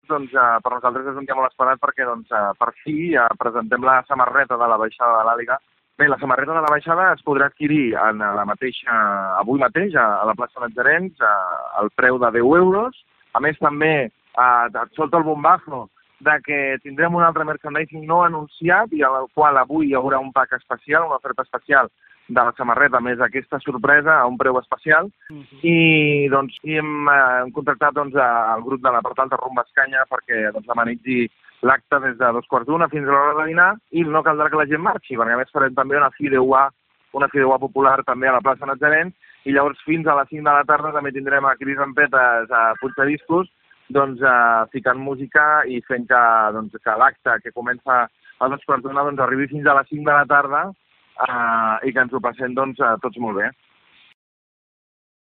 doncs, per nosaltres és un dia molt esperat perquè per fi presentem la samarreta de la baixada de l'Àliga. Bé, la samarreta de la baixada es podrà adquirir avui mateix a la plaça Natzarencs al preu de 10 euros. A més, també et solta el bombazo de que tindrem un altre merchandising no anunciat i en el qual avui hi haurà un pack especial, una oferta especial de la samarreta, més aquesta sorpresa a un preu especial. I hem contractat el grup de la Portal de Rumba Escanya perquè amenitzi l'acte des de 2:15 fins a l'hora de dinar i no caldrà que la gent marxi, perquè a més farem també una fideuà popular també a la plaça Natzarencs i llavors fins a les 5 de la tarda també tindrem a Cris Rampetes a Puigdiscos ficant música i fent que l'acte que comença a 2:15 arribi fins a les 5 de la tarda i que ens ho passem tots molt bé.